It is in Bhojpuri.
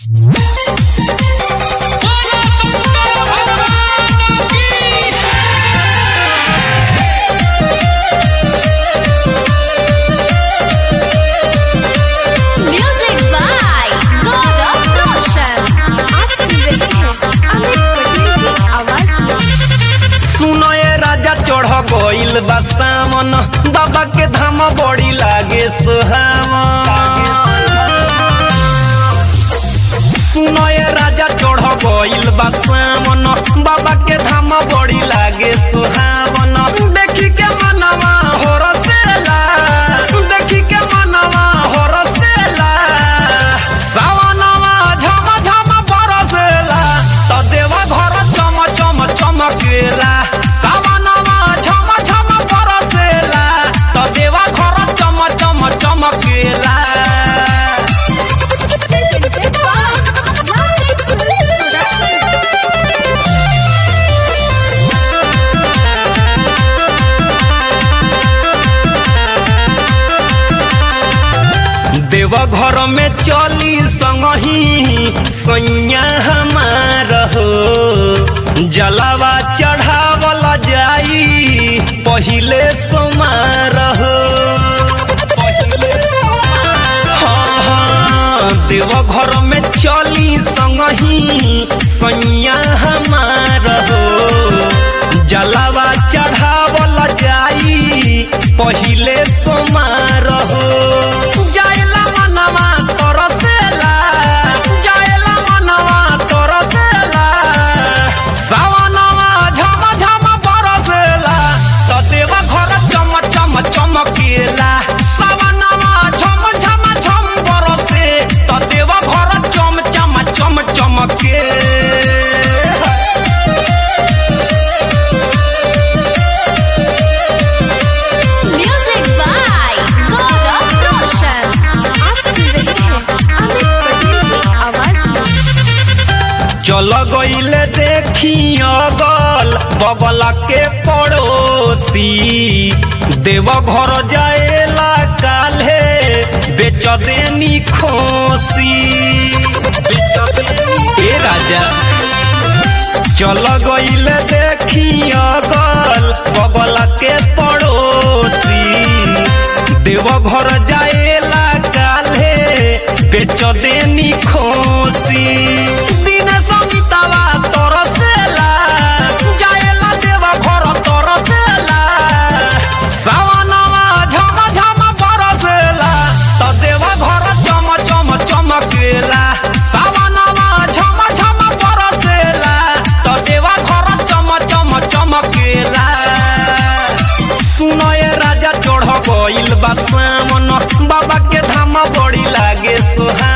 गइल बा सावन बाबा के धाम बड़ी लागे सुहावन। सुनो ये राजा चढ़ गइल बा सावन बाबा के धाम बड़ी लागे सुहावन। देखी के मनवा हो रसेला, देखी के मनवा हो रसेला, सावनवा झम झम बरसेला तो देवा घर चम चम चमकेला। देवा घर में चली संगही सैया हमार हो, जलावा चढ़ावल जाई पहिले सोमार हो। देवा घर में चली संगही सैया हमार हो, जलावा चढ़ावल जाई पहिले सोमार हो। चल गइले देखी अगल बगल के पड़ोसी, देव घर जाएला काल्हे बेच देनी खोसी। ए राजा चल गइले देखी अगल बगल के पड़ोसी, देव घर जाएला काल्हे बेच देनी खोसी। गइल बा सावन बाबा के धाम बड़ी लागे सुहा।